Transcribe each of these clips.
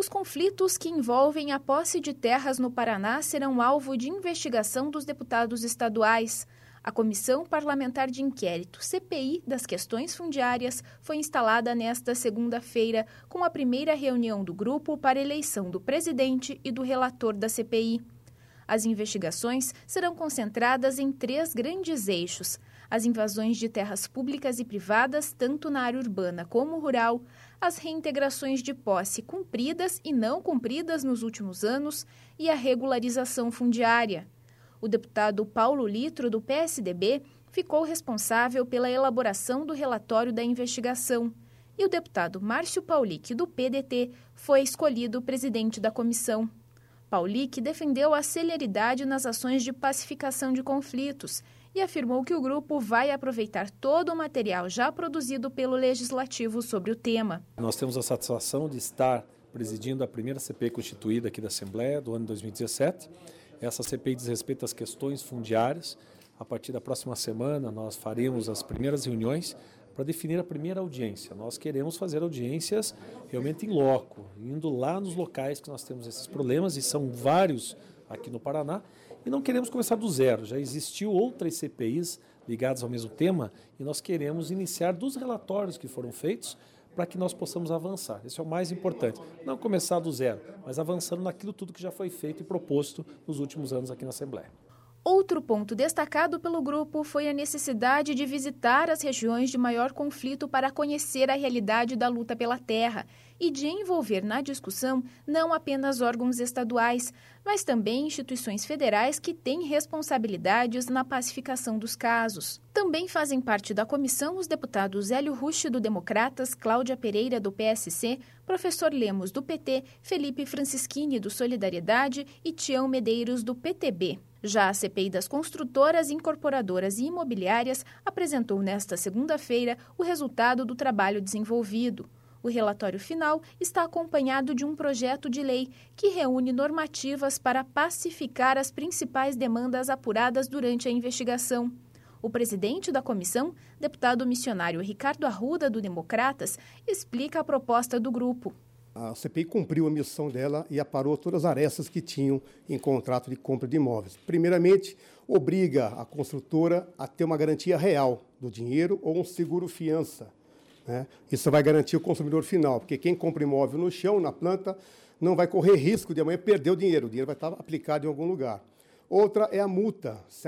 Os conflitos que envolvem a posse de terras no Paraná serão alvo de investigação dos deputados estaduais. A Comissão Parlamentar de Inquérito, CPI, das questões fundiárias foi instalada nesta segunda-feira, com a primeira reunião do grupo para eleição do presidente e do relator da CPI. As investigações serão concentradas em 3 grandes eixos: as invasões de terras públicas e privadas, tanto na área urbana como rural, as reintegrações de posse cumpridas e não cumpridas nos últimos anos e a regularização fundiária. O deputado Paulo Litro, do PSDB, ficou responsável pela elaboração do relatório da investigação, e o deputado Márcio Paulic, do PDT, foi escolhido presidente da comissão. Paulic defendeu a celeridade nas ações de pacificação de conflitos e afirmou que o grupo vai aproveitar todo o material já produzido pelo Legislativo sobre o tema. Nós temos a satisfação de estar presidindo a primeira CPI constituída aqui da Assembleia do ano 2017. Essa CPI diz respeito às questões fundiárias. A partir da próxima semana nós faremos as primeiras reuniões para definir a primeira audiência. Nós queremos fazer audiências realmente em loco, indo lá nos locais que nós temos esses problemas, e são vários aqui no Paraná, e não queremos começar do zero. Já existiu outras CPIs ligadas ao mesmo tema, e nós queremos iniciar dos relatórios que foram feitos para que nós possamos avançar. Esse é o mais importante. Não começar do zero, mas avançando naquilo tudo que já foi feito e proposto nos últimos anos aqui na Assembleia. Outro ponto destacado pelo grupo foi a necessidade de visitar as regiões de maior conflito para conhecer a realidade da luta pela terra e de envolver na discussão não apenas órgãos estaduais, mas também instituições federais que têm responsabilidades na pacificação dos casos. Também fazem parte da comissão os deputados Hélio Rusch, do Democratas, Cláudia Pereira, do PSC, professor Lemos, do PT, Felipe Francischini, do Solidariedade e Tião Medeiros, do PTB. Já a CPI das construtoras, incorporadoras e imobiliárias apresentou nesta segunda-feira o resultado do trabalho desenvolvido. O relatório final está acompanhado de um projeto de lei que reúne normativas para pacificar as principais demandas apuradas durante a investigação. O presidente da comissão, deputado missionário Ricardo Arruda, do Democratas, explica a proposta do grupo. A CPI cumpriu a missão dela e aparou todas as arestas que tinham em contrato de compra de imóveis. Primeiramente, obriga a construtora a ter uma garantia real do dinheiro ou um seguro-fiança, né? Isso vai garantir o consumidor final, porque quem compra imóvel no chão, na planta, não vai correr risco de amanhã perder o dinheiro vai estar aplicado em algum lugar. Outra é a multa. Se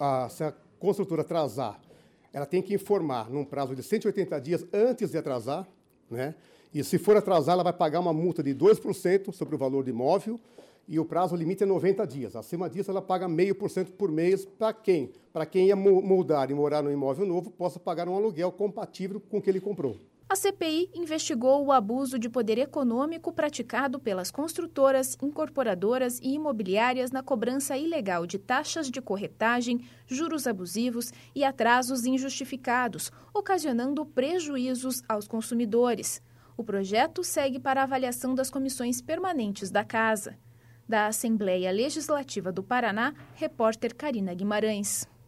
a construtora atrasar, ela tem que informar num prazo de 180 dias antes de atrasar, né? E se for atrasar, ela vai pagar uma multa de 2% sobre o valor do imóvel, e o prazo limite é 90 dias. Acima disso, ela paga 0,5% por mês para quem? Para quem ia mudar e morar no imóvel novo, possa pagar um aluguel compatível com o que ele comprou. A CPI investigou o abuso de poder econômico praticado pelas construtoras, incorporadoras e imobiliárias na cobrança ilegal de taxas de corretagem, juros abusivos e atrasos injustificados, ocasionando prejuízos aos consumidores. O projeto segue para a avaliação das comissões permanentes da Casa. Da Assembleia Legislativa do Paraná, repórter Carina Guimarães.